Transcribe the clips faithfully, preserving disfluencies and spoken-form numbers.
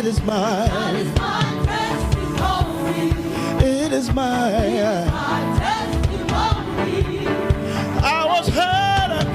That is mine. That is my testimony. It is mine. It is my testimony. I was hurt and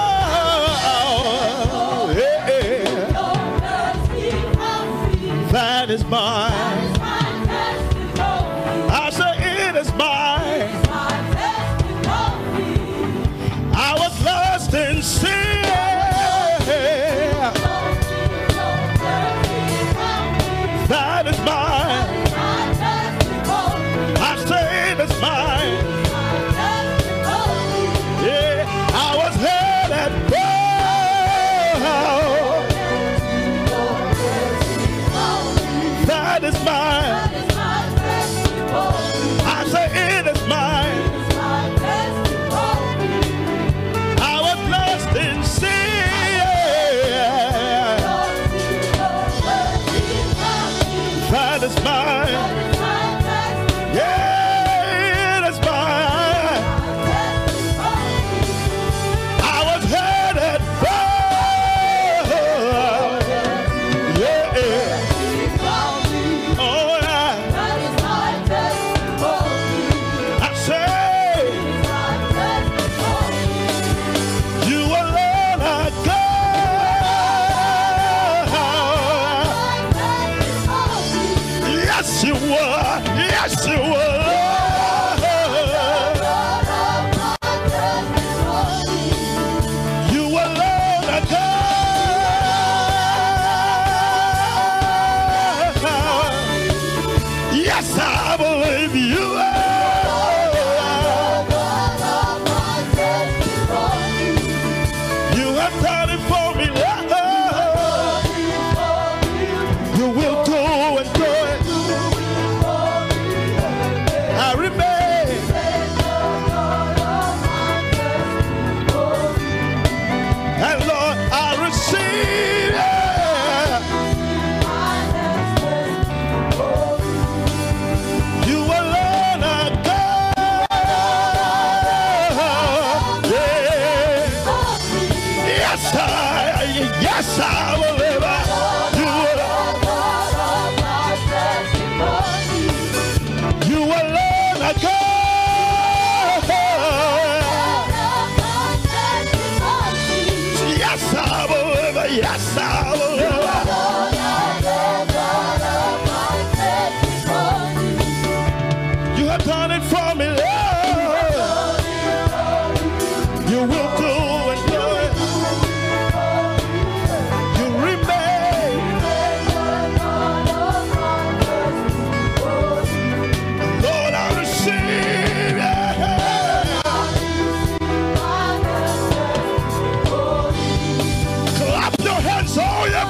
found. Yeah. Your mercy found me. That is That mine. is my testimony. I say it is mine. It is my testimony. I was lost in sin. That is mine. I say it is mine. Yeah, I was held at bow. That is mine. I say it is mine. I was lost in sin. That is mine. Yeah, it is mine. I was headed for. Yeah. Oh, yeah. I say, you alone are God. Yes, you were. Yes, you were. You alone are God. Yes, I believe you are. You have done it for me, Lord. You will do and do it. I remain. And Lord, I receive it. You alone are God. Yeah. Yes, I, yes, I will live. You alone, you alone are God. Yes, I will live. Yes, I will live. You have done it for me, Lord. You will do and do it. You remain. Lord, I receive it. Clap your hands, oh yeah.